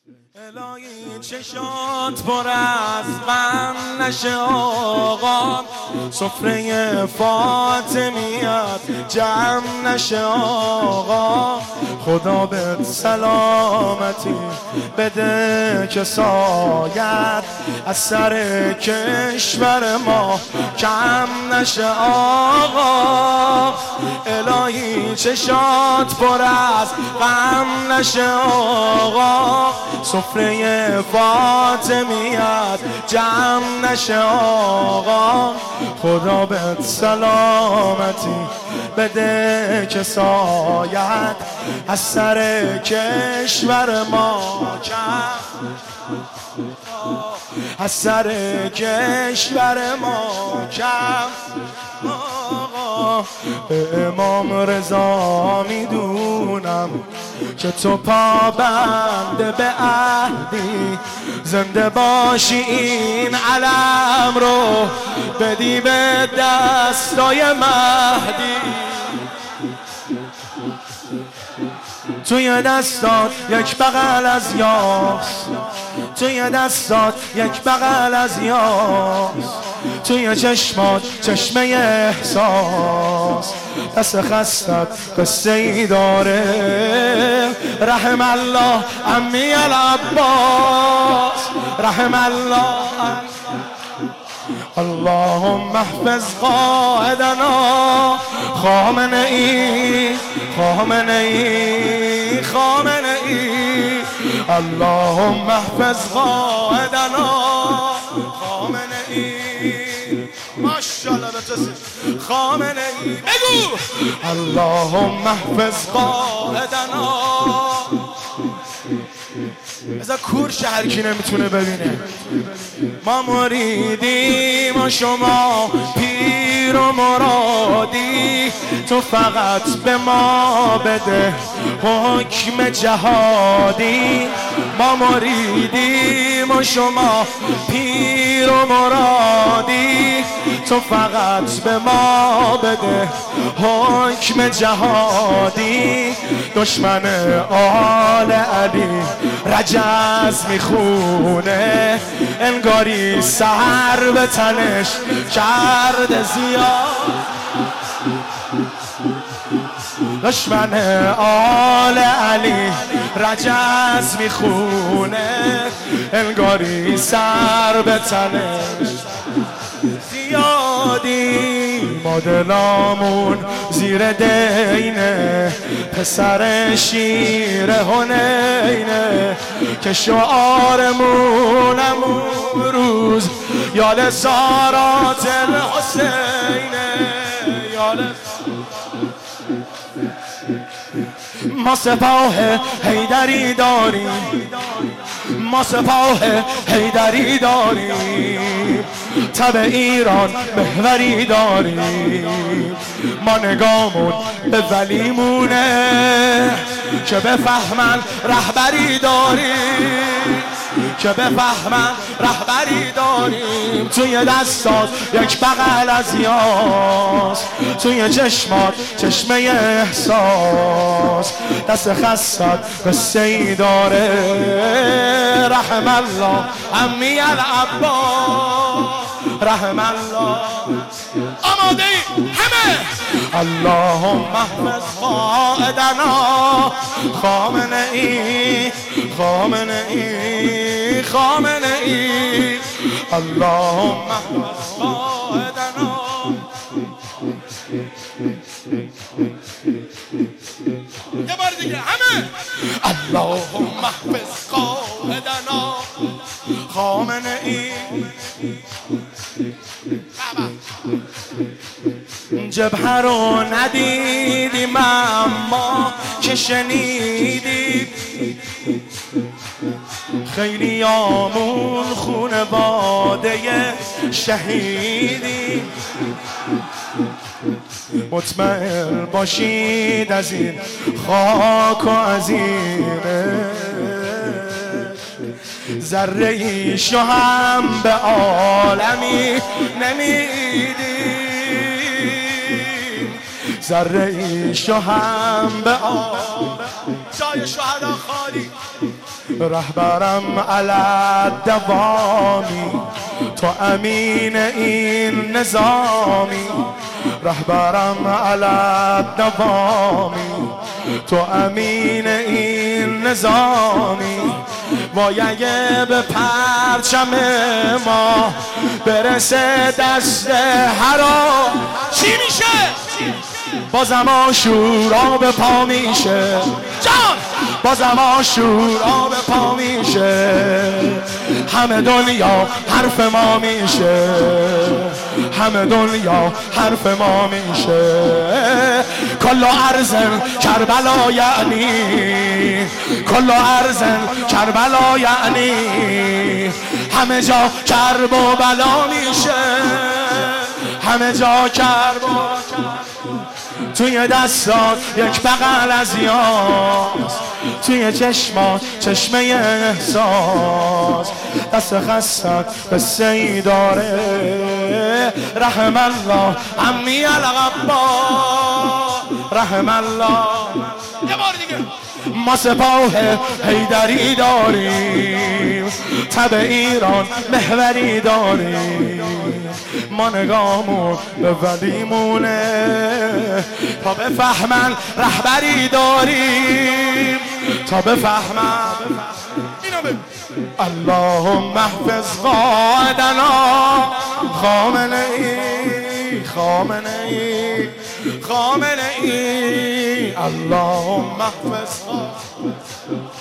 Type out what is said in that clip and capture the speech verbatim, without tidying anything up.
الهی چشات پر از غم نشه آقا، سفره فاطمیت جمع نشه آقا. خدا بهت سلامتی بده که سایت از سر کشور ما کم نشه آقا. الهی چشات پر از غم نشه آقا، سفره فاطمیت جمع نشه آقا. خدا بهت سلامتی بده که سایت از سر کشور ما کم، از سر کشور ما کم آقا. به امام رضا میدونم که تو پابنده به عهدی، زنده باشی این علم رو بدی به دستای مهدی. توی دستات یک بغل از یاس، توی دستات یک بغل از یاس، توی چشمات چشمه احساس. دست خستت قصه ای داره، رحم الله عمی العباس، رحم الله. اللهم احفظ قائدنا خامنه ای، خامنه ای، خامنه ای. اللهم احفظ قائدنا خامنه ای. ماشاءالله بتوسید خامنه ای. بگو اللهم احفظ قائدنا. ازا کور شهر کی نمیتونه ببینه. ما مریدیم و شما پیر و مرادی، تو فقط به ما بده حکم جهادی. ما مریدیم و شما پیر و مرادی، تو فقط به ما بده حکم جهادی. دشمن آل علی رجز میخونه، انگاری سر به تنش کرده زیاد. دشمن آل علی رجز میخونه، انگاری سر به تنش زیادی. ما دلامون زیر دینه، پسر شیر هنینه، که شعارمون امروز یال زارات الحسینه، یال. ما سپاه حیدری داریم، ما سپاه حیدری داریم، تب ایران محوری داریم. ما نگامون به ولیمونه که بفهمن رهبری داریم، که بفهمن رهبری داریم. توی دستات یک بغل از یاس، توی چشمات چشمه احساس. دست خستت قصه ای داره، رحم الله عمی العباس، رحم الله. آماده ای همه؟ اللهم احفظ قائدنا خامنه ای، خامنه ای، خامنه ای. اللهم احفظ قائدنا. یه بار دیگه همه. اللهم احفظ قائدنا خامنه ای. جبهه رو ندیدیم اما که شنیدیم، خیلی آمون خونواده شهیدی. مطمئن باشید از این خاک و از این ذره ایشو هم به عالمی نمیدیم، ذره ایشو هم به عالمی. جای شهدا خالی، رهبرم علی دوامی، تو امین این نظامی. رهبرم علی دوامی، تو امین این نظامی. مایه به پرچم ما برسه دست هرا. چی میشه؟ بازم آشورا به پا میشه جان، بازم آشورا به پا میشه. همه دنیا حرف ما میشه، همه دنیا حرف ما میشه. کل ارزن کربلا یعنی، کل ارزن کربلا یعنی. همه جا کرب و بلا میشه، همه جا کرب و توی دستات یک بغل از یاس، توی چشمات چشمه احساس. دست خستت قصه ای داره. رحم الله عمی الغبار، رحم الله. یه بار دیگه. ما سپاه حیدری داریم، تب ایران محوری داریم. ما نگامون به ولیمونه تا بفهمن رهبری داریم، تا بفهمن. اللهم احفظ قائدنا خامنه ای، خامنه ای، خامنه ای. اللهم احفظ